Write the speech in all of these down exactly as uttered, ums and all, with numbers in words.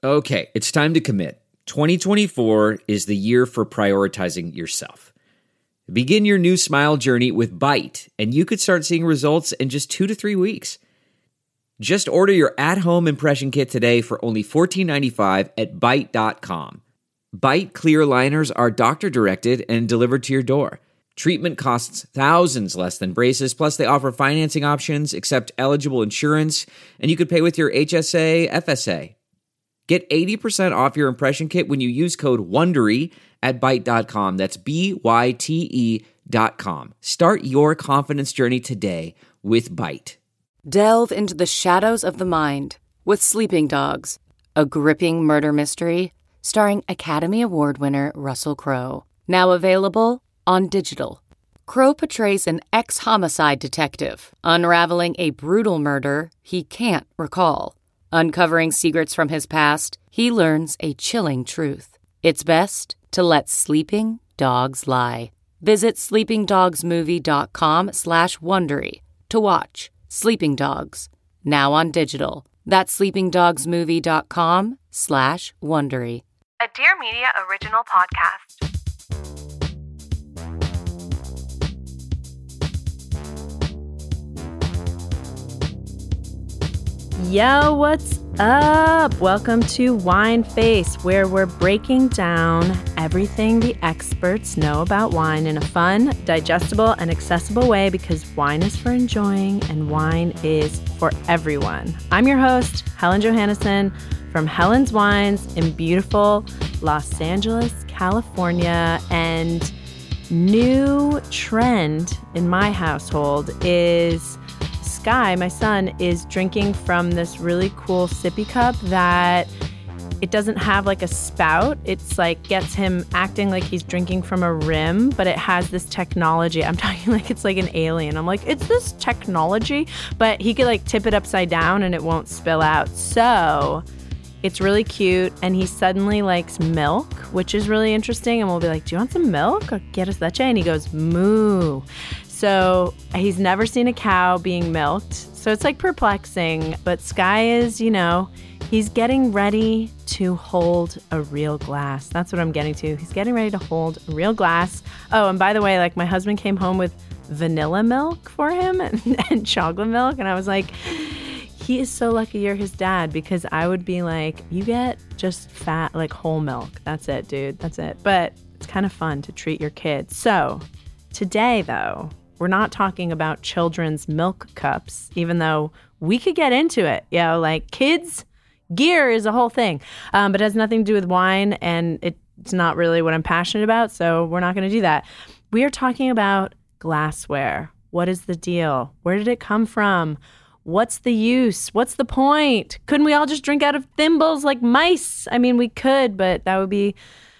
Okay, it's time to commit. twenty twenty-four is the year for prioritizing yourself. Begin your new smile journey with Byte, and you could start seeing results in just two to three weeks. Just order your at-home impression kit today for only fourteen ninety-five at byte dot com. Byte clear aligners are doctor-directed and delivered to your door. Treatment costs thousands less than braces, plus they offer financing options, accept eligible insurance, and you could pay with your H S A, F S A. Get eighty percent off your impression kit when you use code WONDERY at byte dot com. That's B Y T E dot com. Start your confidence journey today with Byte. Delve into the shadows of the mind with Sleeping Dogs, a gripping murder mystery starring Academy Award winner Russell Crowe. Now available on digital. Crowe portrays an ex-homicide detective unraveling a brutal murder he can't recall. Uncovering secrets from his past, he learns a chilling truth. It's best to let sleeping dogs lie. Visit sleepingdogsmovie.com slash Wondery to watch Sleeping Dogs, now on digital. That's sleepingdogsmovie.com slash Wondery. A Dear Media original podcast. Yo, what's up? Welcome to Wine Face, where we're breaking down everything the experts know about wine in a fun, digestible, and accessible way, because wine is for enjoying and wine is for everyone. I'm your host, Helen Johannesson, from Helen's Wines in beautiful Los Angeles, California. And new trend in my household is Sky, my son, is drinking from this really cool sippy cup that it doesn't have like a spout. It's like gets him acting like he's drinking from a rim, but it has this technology. I'm talking like it's like an alien. I'm like, it's this technology, but he could like tip it upside down and it won't spill out. So it's really cute. And he suddenly likes milk, which is really interesting. And we'll be like, do you want some milk? Or get us leche? And he goes, moo. So he's never seen a cow being milked. So it's like perplexing. But Sky is, you know, he's getting ready to hold a real glass. That's what I'm getting to. He's getting ready to hold a real glass. Oh, and by the way, like my husband came home with vanilla milk for him and, and chocolate milk. And I was like, he is so lucky you're his dad, because I would be like, you get just fat, like whole milk. That's it, dude. That's it. But it's kind of fun to treat your kids. So today, though, we're not talking about children's milk cups, even though we could get into it. You know, like kids gear is a whole thing, um, but it has nothing to do with wine, and it's not really what I'm passionate about, so we're not going to do that. We are talking about glassware. What is the deal? Where did it come from? What's the use? What's the point? Couldn't we all just drink out of thimbles like mice? I mean, we could, but that would be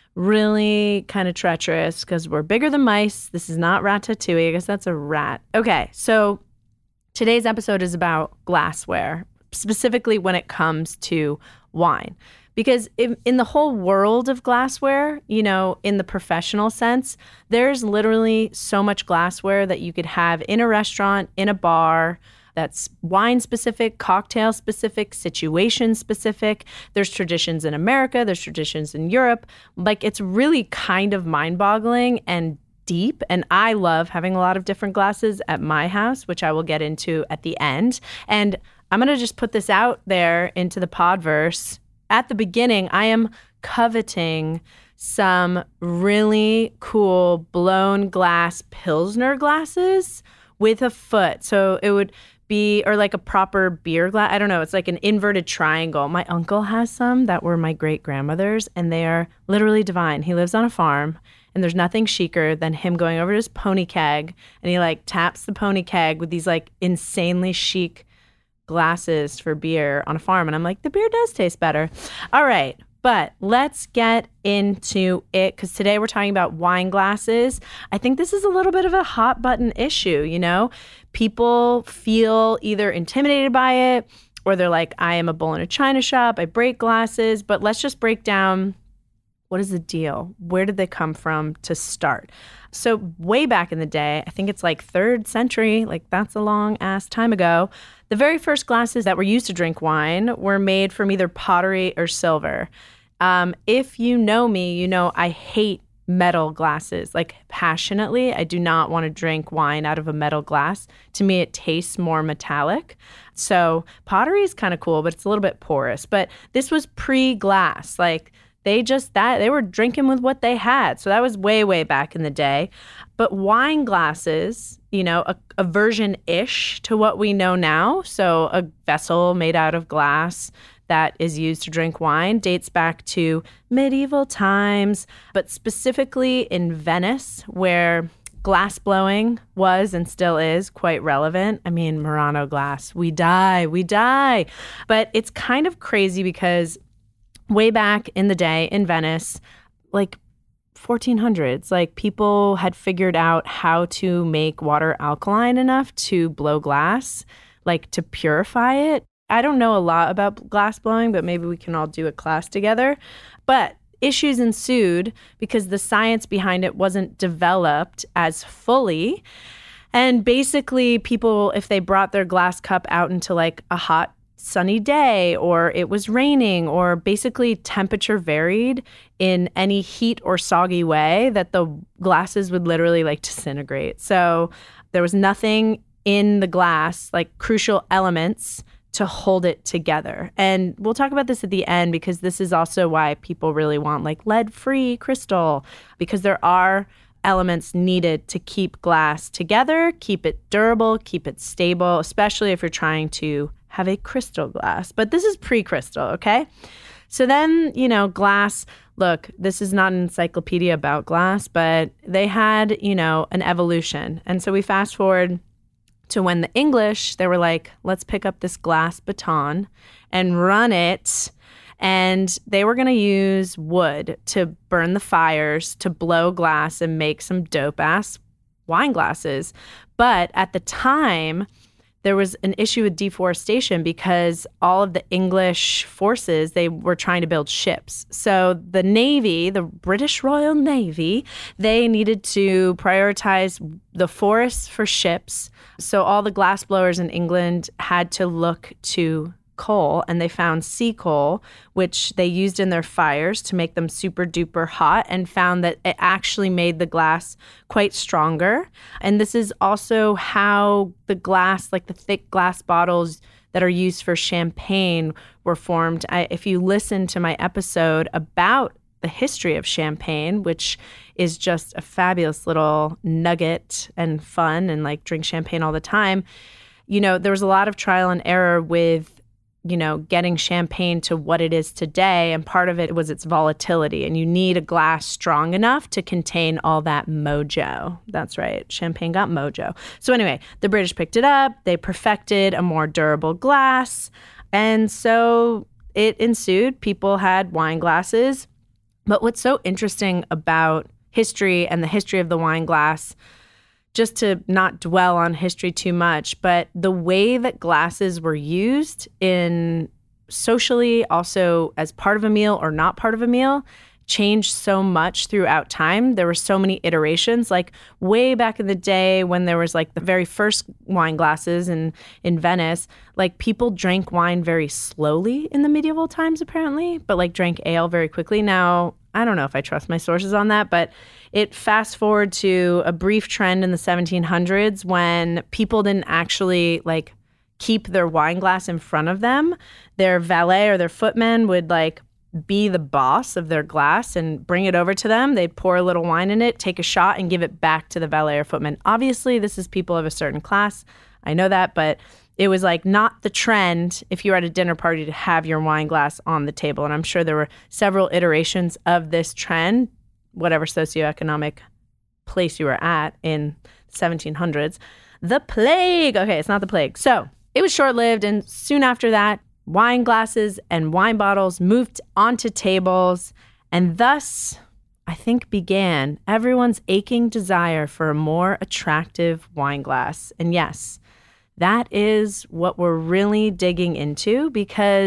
really kind of treacherous because we're bigger than mice. This is not Ratatouille. I guess that's a rat. Okay, so today's episode is about glassware, specifically when it comes to wine. Because in, in the whole world of glassware, you know, in the professional sense, there's literally so much glassware that you could have in a restaurant, in a bar, that's wine-specific, cocktail-specific, situation-specific. There's traditions in America. There's traditions in Europe. Like, it's really kind of mind-boggling and deep. And I love having a lot of different glasses at my house, which I will get into at the end. And I'm going to just put this out there into the podverse. At the beginning, I am coveting some really cool blown glass Pilsner glasses with a foot. So it would be, or like a proper beer glass. I don't know. It's like an inverted triangle. My uncle has some that were my great grandmother's, and they are literally divine. He lives on a farm, and there's nothing chicer than him going over to his pony keg, and he like taps the pony keg with these like insanely chic glasses for beer on a farm. And I'm like, the beer does taste better. All right. But let's get into it, because today we're talking about wine glasses. I think this is a little bit of a hot button issue, you know? People feel either intimidated by it, or they're like, I am a bull in a china shop, I break glasses. But let's just break down What is the deal? Where did they come from to start? So way back in the day, I think it's like third century, like that's a long ass time ago, the very first glasses that were used to drink wine were made from either pottery or silver. Um, if you know me, you know I hate metal glasses, like passionately. I do not want to drink wine out of a metal glass. To me, it tastes more metallic. So pottery is kind of cool, but it's a little bit porous. But this was pre-glass. Like they just, that they were drinking with what they had. So that was way, way back in the day. But wine glasses, you know, a, a version-ish to what we know now. So a vessel made out of glass that is used to drink wine dates back to medieval times, but specifically in Venice, where glass blowing was and still is quite relevant. I mean, Murano glass, we die, we die. But it's kind of crazy because way back in the day in Venice, like fourteen hundreds, like people had figured out how to make water alkaline enough to blow glass, like to purify it. I don't know a lot about glass blowing, but maybe we can all do a class together. But issues ensued because the science behind it wasn't developed as fully. And basically people, if they brought their glass cup out into like a hot sunny day, or it was raining, or basically temperature varied in any heat or soggy way, that the glasses would literally like disintegrate. So there was nothing in the glass, like crucial elements to hold it together. And we'll talk about this at the end because this is also why people really want like lead-free crystal, because there are elements needed to keep glass together, keep it durable, keep it stable, especially if you're trying to have a crystal glass. But this is pre-crystal, okay? So then, you know, glass, look, this is not an encyclopedia about glass, but they had, you know, an evolution. And so we fast forward to when the English, they were like, let's pick up this glass baton and run it. And they were going to use wood to burn the fires, to blow glass and make some dope-ass wine glasses. But at the time, there was an issue with deforestation because all of the English forces, they were trying to build ships. So the Navy, the British Royal Navy, they needed to prioritize the forests for ships. So all the glassblowers in England had to look to coal, and they found sea coal, which they used in their fires to make them super duper hot, and found that it actually made the glass quite stronger. And this is also how the glass, like the thick glass bottles that are used for champagne, were formed. I, if you listen to my episode about the history of champagne, which is just a fabulous little nugget and fun, and like drink champagne all the time, you know, there was a lot of trial and error with, you know, getting champagne to what it is today. And part of it was its volatility. And you need a glass strong enough to contain all that mojo. That's right. Champagne got mojo. So anyway, the British picked it up. They perfected a more durable glass. And so it ensued. People had wine glasses. But what's so interesting about history and the history of the wine glass, just to not dwell on history too much, but the way that glasses were used in socially, also as part of a meal or not part of a meal, changed so much throughout time. There were so many iterations, like way back in the day when there was like the very first wine glasses in, in Venice, like people drank wine very slowly in the medieval times apparently, but like drank ale very quickly. Now, I don't know if I trust my sources on that, but it fast forward to a brief trend in the seventeen hundreds when people didn't actually like keep their wine glass in front of them. Their valet or their footman would like be the boss of their glass and bring it over to them. They'd pour a little wine in it, take a shot, and give it back to the valet or footman. Obviously, this is people of a certain class. I know that, but it was like not the trend if you were at a dinner party to have your wine glass on the table. And I'm sure there were several iterations of this trend, whatever socioeconomic place you were at in seventeen hundreds. The plague. Okay, it's not the plague. So it was short-lived, and soon after that, wine glasses and wine bottles moved onto tables, and thus, I think, began everyone's aching desire for a more attractive wine glass. And yes, that is what we're really digging into, because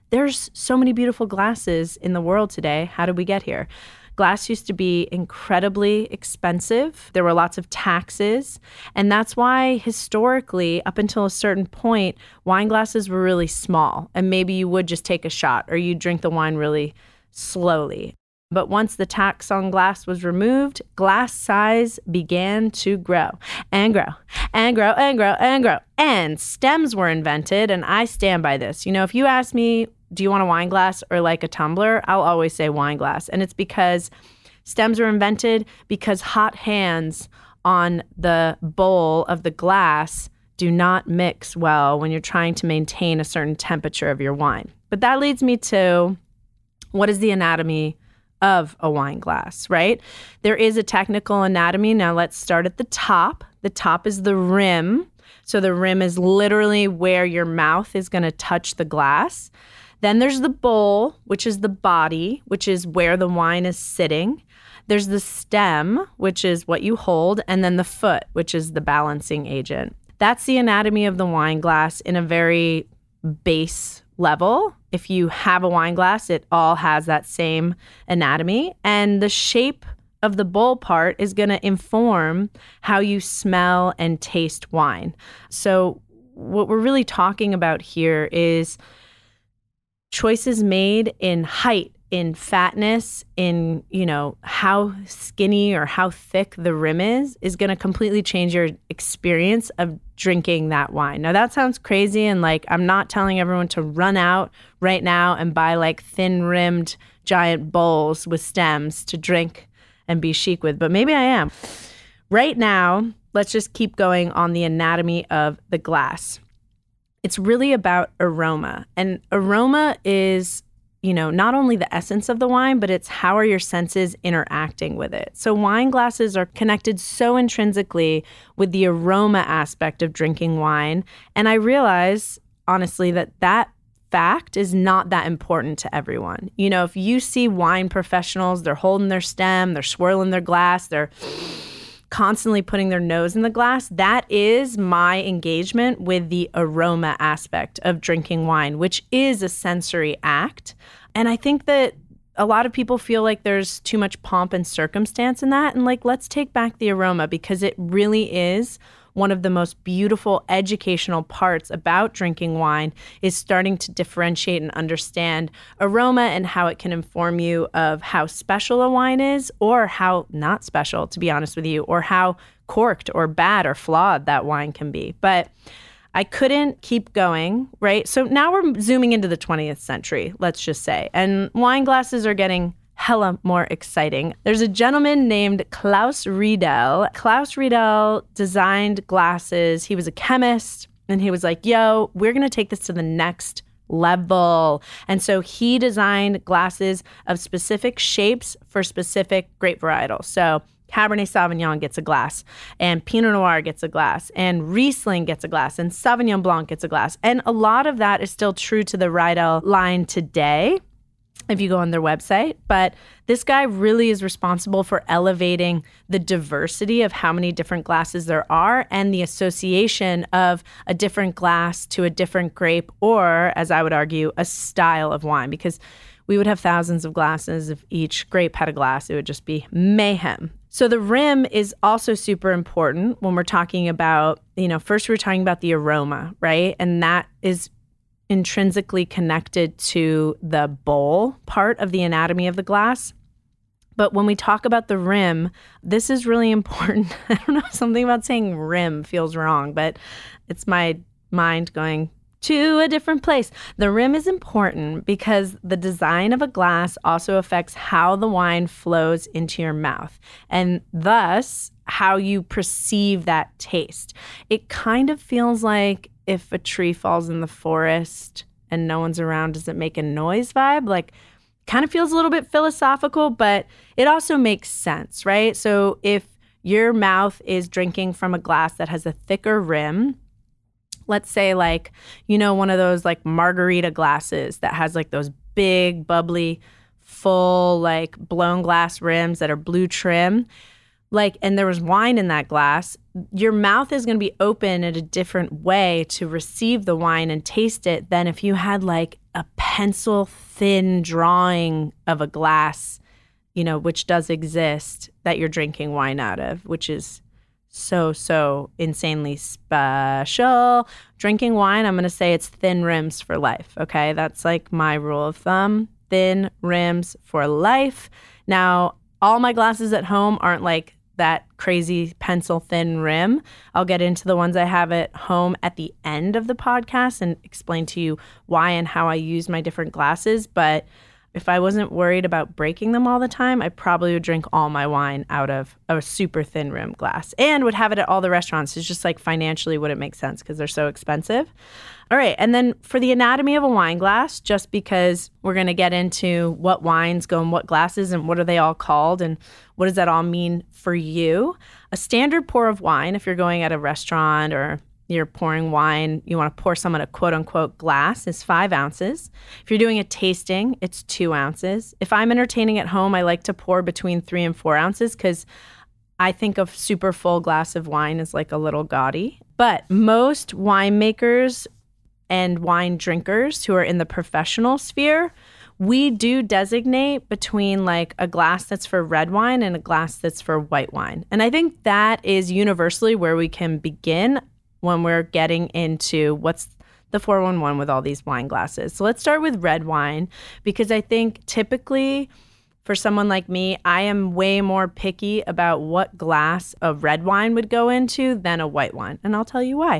there's so many beautiful glasses in the world today. How did we get here? Glass used to be incredibly expensive. There were lots of taxes. And that's why historically, up until a certain point, wine glasses were really small. And maybe you would just take a shot or you drink the wine really slowly. But once the tax on glass was removed, glass size began to grow and grow and grow and grow and grow. And stems were invented. And I stand by this. You know, if you ask me, do you want a wine glass or like a tumbler? I'll always say wine glass. And it's because stems were invented because hot hands on the bowl of the glass do not mix well when you're trying to maintain a certain temperature of your wine. But that leads me to, what is the anatomy of a wine glass, right? There is a technical anatomy. Now let's start at the top. The top is the rim. So the rim is literally where your mouth is going to touch the glass. Then there's the bowl, which is the body, which is where the wine is sitting. There's the stem, which is what you hold, and then the foot, which is the balancing agent. That's the anatomy of the wine glass in a very base level. If you have a wine glass, it all has that same anatomy. And the shape of the bowl part is going to inform how you smell and taste wine. So what we're really talking about here is choices made in height, in fatness, in, you know, how skinny or how thick the rim is, is going to completely change your experience of drinking that wine. Now, that sounds crazy. And like, I'm not telling everyone to run out right now and buy like thin-rimmed giant bowls with stems to drink and be chic with, but maybe I am. Right now, let's just keep going on the anatomy of the glass. It's really about aroma. And aroma is, you know, not only the essence of the wine, but it's how are your senses interacting with it. So wine glasses are connected so intrinsically with the aroma aspect of drinking wine. And I realize, honestly, that that fact is not that important to everyone. You know, if you see wine professionals, they're holding their stem, they're swirling their glass, they're constantly putting their nose in the glass, that is my engagement with the aroma aspect of drinking wine, which is a sensory act. And I think that a lot of people feel like there's too much pomp and circumstance in that. And like, let's take back the aroma, because it really is one of the most beautiful educational parts about drinking wine, is starting to differentiate and understand aroma and how it can inform you of how special a wine is, or how not special, to be honest with you, or how corked or bad or flawed that wine can be. But I couldn't keep going, right? So now we're zooming into the twentieth century, let's just say, and wine glasses are getting hella more exciting. There's a gentleman named Klaus Riedel. Klaus Riedel designed glasses. He was a chemist, and he was like, yo, we're going to take this to the next level. And so he designed glasses of specific shapes for specific grape varietals. So Cabernet Sauvignon gets a glass, and Pinot Noir gets a glass, and Riesling gets a glass, and Sauvignon Blanc gets a glass. And a lot of that is still true to the Riedel line today, if you go on their website. But this guy really is responsible for elevating the diversity of how many different glasses there are, and the association of a different glass to a different grape, or, as I would argue, a style of wine. Because we would have thousands of glasses. If each grape had a glass, it would just be mayhem. So the rim is also super important when we're talking about, you know, first we were talking about the aroma, right? And that is intrinsically connected to the bowl part of the anatomy of the glass. But when we talk about the rim, this is really important. I don't know, something about saying rim feels wrong, but it's my mind going to a different place. The rim is important because the design of a glass also affects how the wine flows into your mouth, and thus how you perceive that taste. It kind of feels like if a tree falls in the forest and no one's around, does it make a noise vibe? Like, kind of feels a little bit philosophical, but it also makes sense, right? So if your mouth is drinking from a glass that has a thicker rim, let's say like, you know, one of those like margarita glasses that has like those big, bubbly, full, like blown glass rims that are blue trim, like, and there was wine in that glass, your mouth is going to be open in a different way to receive the wine and taste it than if you had like a pencil thin drawing of a glass, you know, which does exist, that you're drinking wine out of, which is so, so insanely special. Drinking wine, I'm going to say it's thin rims for life, okay? That's like my rule of thumb, thin rims for life. Now, all my glasses at home aren't like that crazy pencil thin rim. I'll get into the ones I have at home at the end of the podcast and explain to you why and how I use my different glasses. But if I wasn't worried about breaking them all the time, I probably would drink all my wine out of a super thin rim glass and would have it at all the restaurants. It's just like financially wouldn't make sense because they're so expensive. All right. And then for the anatomy of a wine glass, just because we're going to get into what wines go in what glasses and what are they all called and what does that all mean for you. A standard pour of wine, if you're going at a restaurant or you're pouring wine, you want to pour some in a quote unquote glass, is five ounces. If you're doing a tasting, it's two ounces. If I'm entertaining at home, I like to pour between three and four ounces because I think a super full glass of wine is like a little gaudy. But most winemakers and wine drinkers who are in the professional sphere, we do designate between like a glass that's for red wine and a glass that's for white wine. And I think that is universally where we can begin when we're getting into what's the four one one with all these wine glasses. So let's start with red wine, because I think typically for someone like me, I am way more picky about what glass of red wine would go into than a white wine. And I'll tell you why.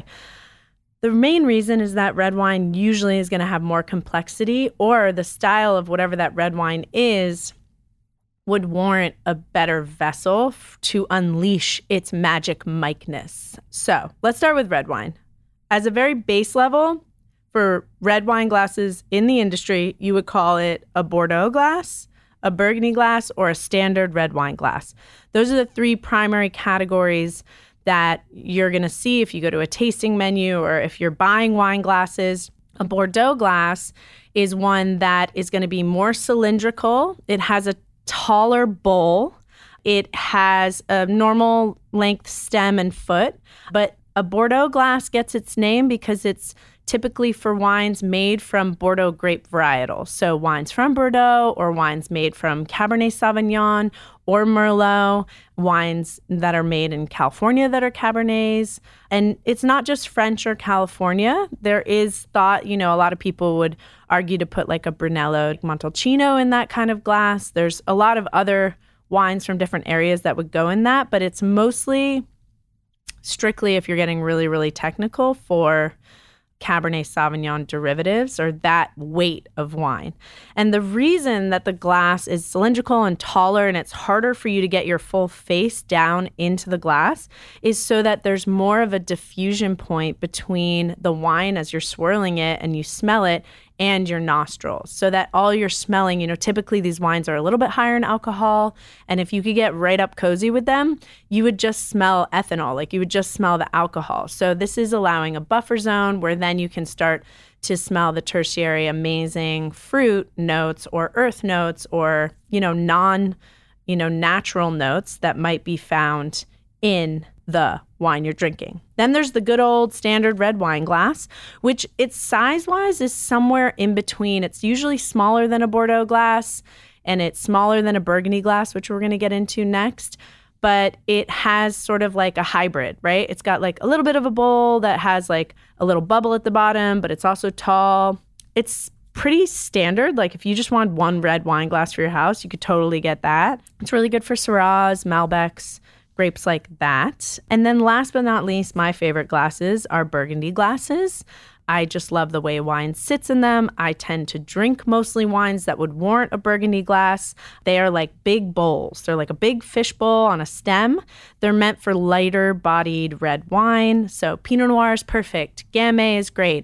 The main reason is that red wine usually is going to have more complexity, or the style of whatever that red wine is would warrant a better vessel f- to unleash its magic miceness. So let's start with red wine. As a very base level, for red wine glasses in the industry, you would call it a Bordeaux glass, a Burgundy glass, or a standard red wine glass. Those are the three primary categories that you're going to see if you go to a tasting menu or if you're buying wine glasses. A Bordeaux glass is one that is going to be more cylindrical. It has a taller bowl. It has a normal length stem and foot, but a Bordeaux glass gets its name because it's typically for wines made from Bordeaux grape varietals. So wines from Bordeaux or wines made from Cabernet Sauvignon or Merlot, wines that are made in California that are Cabernets. And it's not just French or California. There is thought, you know, a lot of people would argue to put like a Brunello Montalcino in that kind of glass. There's a lot of other wines from different areas that would go in that, but it's mostly strictly, if you're getting really, really technical, for Cabernet Sauvignon derivatives or that weight of wine. And the reason that the glass is cylindrical and taller and it's harder for you to get your full face down into the glass is so that there's more of a diffusion point between the wine as you're swirling it and you smell it and your nostrils, so that all you're smelling, you know, typically these wines are a little bit higher in alcohol, and if you could get right up cozy with them, you would just smell ethanol, like you would just smell the alcohol. So this is allowing a buffer zone where then you can start to smell the tertiary amazing fruit notes or earth notes or, you know, non, you know, natural notes that might be found in the wine you're drinking. Then there's the good old standard red wine glass, which its size-wise is somewhere in between. It's usually smaller than a Bordeaux glass, and it's smaller than a Burgundy glass, which we're going to get into next. But it has sort of like a hybrid, right? It's got like a little bit of a bowl that has like a little bubble at the bottom, but it's also tall. It's pretty standard. Like if you just want one red wine glass for your house, you could totally get that. It's really good for Syrahs, Malbecs, grapes like that. And then last but not least, my favorite glasses are Burgundy glasses. I just love the way wine sits in them. I tend to drink mostly wines that would warrant a Burgundy glass. They are like big bowls. They're like a big fish bowl on a stem. They're meant for lighter bodied red wine. So Pinot Noir is perfect. Gamay is great.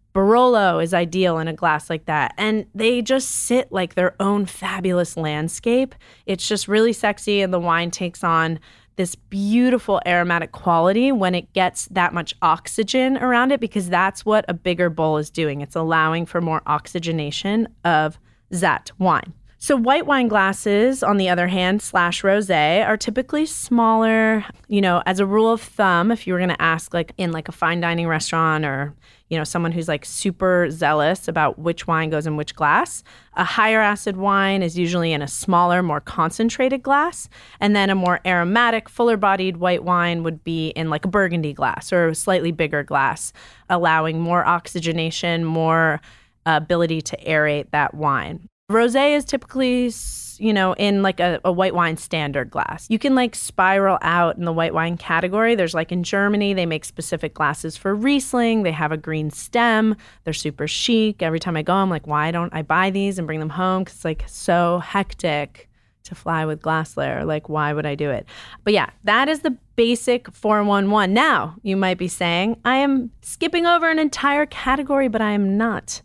Barolo is ideal in a glass like that. And they just sit like their own fabulous landscape. It's just really sexy, and the wine takes on this beautiful aromatic quality when it gets that much oxygen around it, because that's what a bigger bowl is doing. It's allowing for more oxygenation of that wine. So white wine glasses, on the other hand, slash rosé, are typically smaller. You know, as a rule of thumb, if you were going to ask like in like a fine dining restaurant or, you know, someone who's like super zealous about which wine goes in which glass, a higher acid wine is usually in a smaller, more concentrated glass. And then a more aromatic, fuller bodied white wine would be in like a burgundy glass or a slightly bigger glass, allowing more oxygenation, more uh, ability to aerate that wine. Rosé is typically, you know, in like a, a white wine standard glass. You can like spiral out in the white wine category. There's like in Germany, they make specific glasses for Riesling. They have a green stem. They're super chic. Every time I go, I'm like, why don't I buy these and bring them home? Because it's like so hectic to fly with glass layer. Like, why would I do it? But yeah, that is the basic four one one. Now, you might be saying, I am skipping over an entire category, but I am not.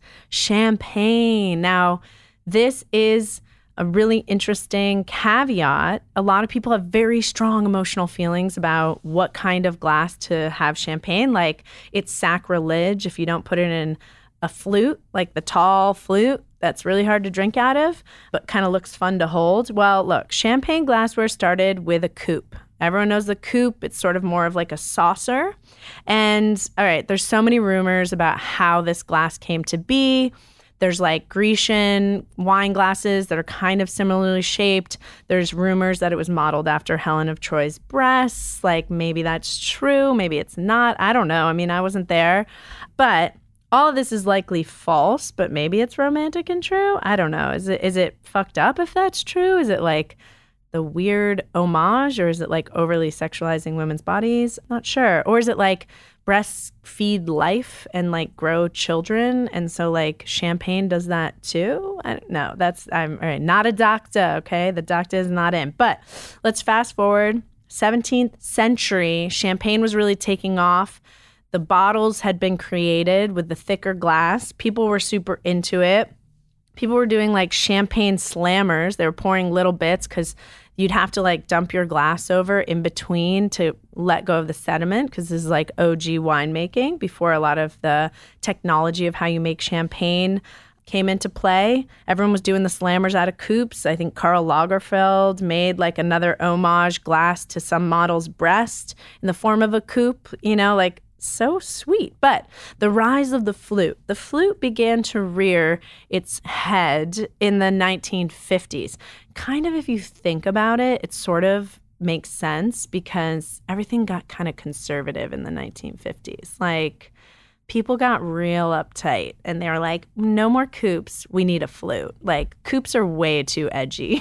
Champagne. Now, this is a really interesting caveat. A lot of people have very strong emotional feelings about what kind of glass to have champagne. Like, it's sacrilege if you don't put it in a flute, like the tall flute that's really hard to drink out of, but kind of looks fun to hold. Well, look, champagne glassware started with a coupe. Everyone knows the coupe. It's sort of more of like a saucer. And all right, there's so many rumors about how this glass came to be. There's like Grecian wine glasses that are kind of similarly shaped. There's rumors that it was modeled after Helen of Troy's breasts. Like, maybe that's true. Maybe it's not. I don't know. I mean, I wasn't there. But all of this is likely false, but maybe it's romantic and true. I don't know. Is it is it fucked up if that's true? Is it like the weird homage, or is it like overly sexualizing women's bodies? Not sure. Or is it like breastfeed life and like grow children, and so like champagne does that too? I don't know. That's I'm all right. Not a doctor, okay? The doctor is not in. But let's fast forward. seventeenth century, champagne was really taking off. The bottles had been created with the thicker glass. People were super into it. People were doing like champagne slammers. They were pouring little bits because you'd have to like dump your glass over in between to let go of the sediment, because this is like O G winemaking before a lot of the technology of how you make champagne came into play. Everyone was doing the slammers out of coupes. I think Karl Lagerfeld made like another homage glass to some model's breast in the form of a coupe, you know, like so sweet. But the rise of the flute. The flute began to rear its head in the nineteen fifties. Kind of, if you think about it, it sort of makes sense because everything got kind of conservative in the nineteen fifties. Like, people got real uptight and they were like, no more coupes, we need a flute. Like, coupes are way too edgy.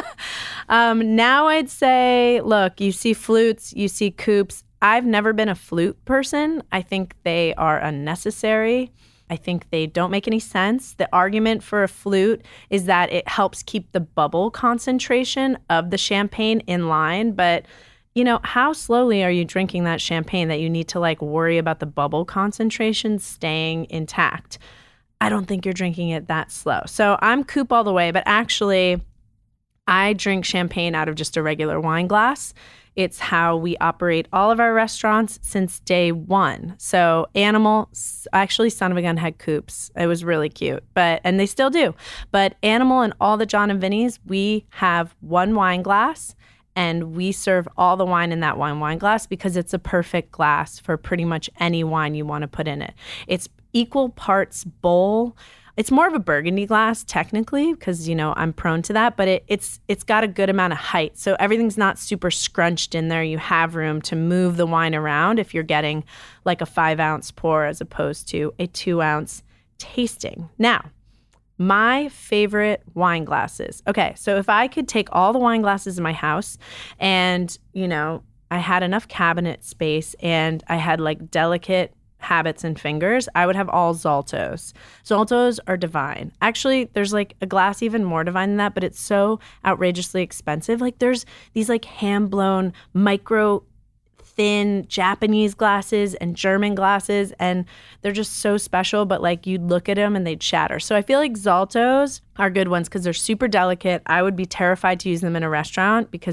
um, now I'd say, look, you see flutes, you see coupes. I've never been a flute person. I think they are unnecessary. I think they don't make any sense. The argument for a flute is that it helps keep the bubble concentration of the champagne in line. But, you know, how slowly are you drinking that champagne that you need to like worry about the bubble concentration staying intact? I don't think you're drinking it that slow. So I'm coupe all the way, but actually I drink champagne out of just a regular wine glass. It's how we operate all of our restaurants since day one. So Animal, actually Son of a Gun had coupes. It was really cute, but and they still do. But Animal and all the John and Vinny's, we have one wine glass, and we serve all the wine in that one wine glass because it's a perfect glass for pretty much any wine you want to put in it. It's equal parts bowl. It's more of a burgundy glass technically because, you know, I'm prone to that, but it, it's it's got a good amount of height. So everything's not super scrunched in there. You have room to move the wine around if you're getting like a five ounce pour as opposed to a two ounce tasting. Now, my favorite wine glasses. Okay, so if I could take all the wine glasses in my house and, you know, I had enough cabinet space and I had like delicate habits and fingers, I would have all Zaltos. Zaltos are divine. Actually, there's like a glass even more divine than that, but it's so outrageously expensive. Like, there's these like hand-blown micro thin Japanese glasses and German glasses, and they're just so special, but like you'd look at them and they'd shatter. So I feel like Zaltos are good ones because they're super delicate. I would be terrified to use them in a restaurant because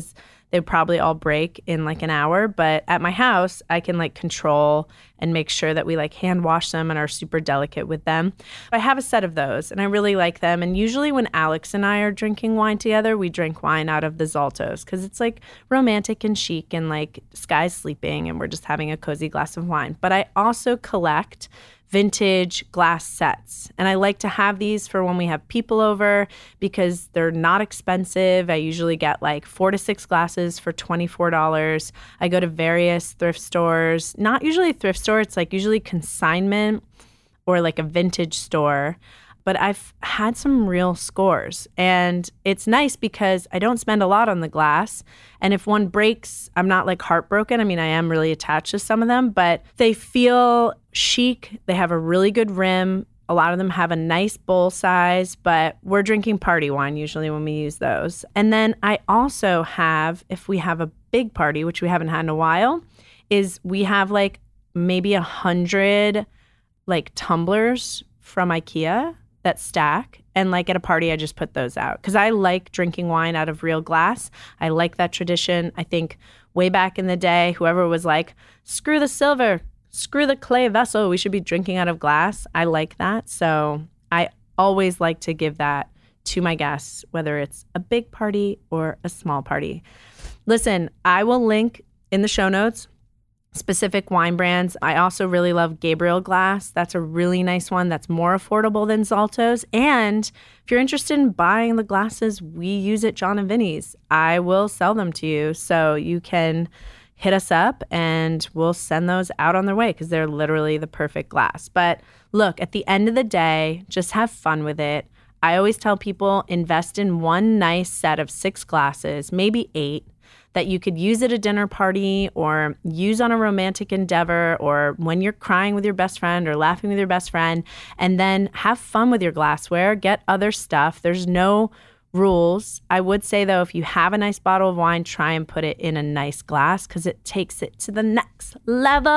they'd probably all break in like an hour. But at my house, I can like control and make sure that we like hand wash them and are super delicate with them. I have a set of those and I really like them. And usually when Alex and I are drinking wine together, we drink wine out of the Zaltos because it's like romantic and chic and like Sky's sleeping and we're just having a cozy glass of wine. But I also collect vintage glass sets. And I like to have these for when we have people over because they're not expensive. I usually get like four to six glasses for twenty-four dollars. I go to various thrift stores, not usually a thrift store. It's like usually consignment or like a vintage store. But I've had some real scores. And it's nice because I don't spend a lot on the glass. And if one breaks, I'm not like heartbroken. I mean, I am really attached to some of them, but they feel chic. They have a really good rim. A lot of them have a nice bowl size, but we're drinking party wine usually when we use those. And then I also have, if we have a big party, which we haven't had in a while, is we have like maybe a hundred like tumblers from IKEA that stack. And like at a party, I just put those out because I like drinking wine out of real glass. I like that tradition. I think way back in the day, whoever was like, screw the silver, screw the clay vessel, we should be drinking out of glass. I like that. So I always like to give that to my guests, whether it's a big party or a small party. Listen, I will link in the show notes specific wine brands. I also really love Gabriel Glass. That's a really nice one that's more affordable than Zaltos. And if you're interested in buying the glasses we use at John and Vinny's, I will sell them to you. So you can hit us up and we'll send those out on their way because they're literally the perfect glass. But look, at the end of the day, just have fun with it. I always tell people invest in one nice set of six glasses, maybe eight, that you could use at a dinner party or use on a romantic endeavor or when you're crying with your best friend or laughing with your best friend, and then have fun with your glassware, get other stuff. There's no rules. I would say, though, if you have a nice bottle of wine, try and put it in a nice glass because it takes it to the next level.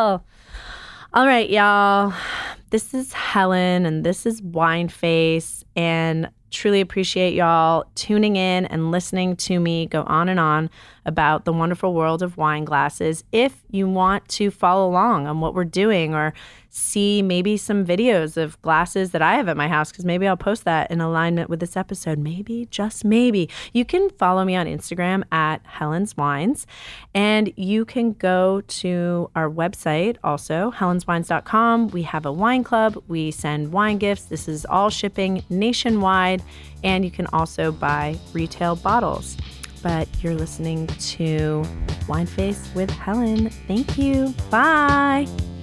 All right, y'all. This is Helen and this is Wine Face, and truly appreciate y'all tuning in and listening to me go on and on about the wonderful world of wine glasses. If you want to follow along on what we're doing or see maybe some videos of glasses that I have at my house, because maybe I'll post that in alignment with this episode. Maybe, just maybe. You can follow me on Instagram at Helen's Wines, and you can go to our website also, helens wines dot com. We have a wine club. We send wine gifts. This is all shipping nationwide, and you can also buy retail bottles. But you're listening to Wine Face with Helen. Thank you. Bye.